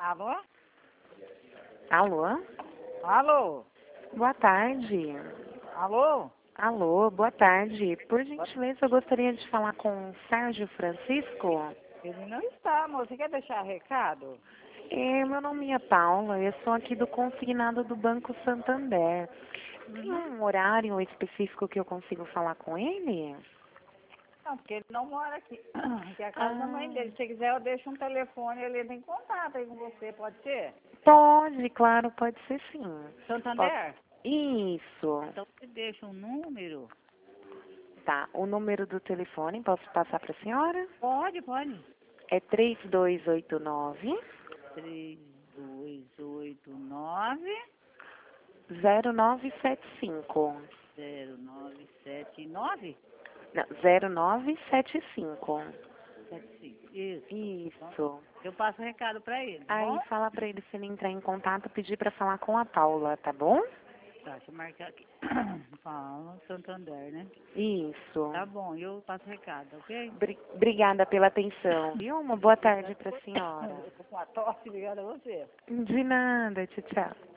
Alô? Alô? Alô? Boa tarde. Alô? Alô, boa tarde. Por gentileza, eu gostaria de falar com o Sérgio Francisco. Ele não está, moço. Você quer deixar recado? Meu nome é Paula, eu sou aqui do consignado do Banco Santander. Tem um horário específico que eu consigo falar com ele? Não, porque ele não mora aqui. Aqui é a casa da mãe dele. Se você quiser, eu deixo um telefone, ele entra em contato aí com você, pode ser? Pode, claro, pode ser sim. Santander? Isso. Então você deixa um número. Tá, o número do telefone, posso passar para a senhora? Pode, pode. É 3289 3289 0975. 0979 Não, 0975. 75. Isso. Isso. Eu passo o recado pra ele, tá Aí bom? fala pra ele, se ele entrar em contato, pedir pra falar com a Paula, tá bom? Tá, deixa eu marcar aqui. Fala, Santander, né? Isso. Tá bom, eu passo o recado, ok? Obrigada pela atenção. E uma boa tarde pra senhora. Eu tô com uma tosse ligada a você. De nada, tchau, tchau.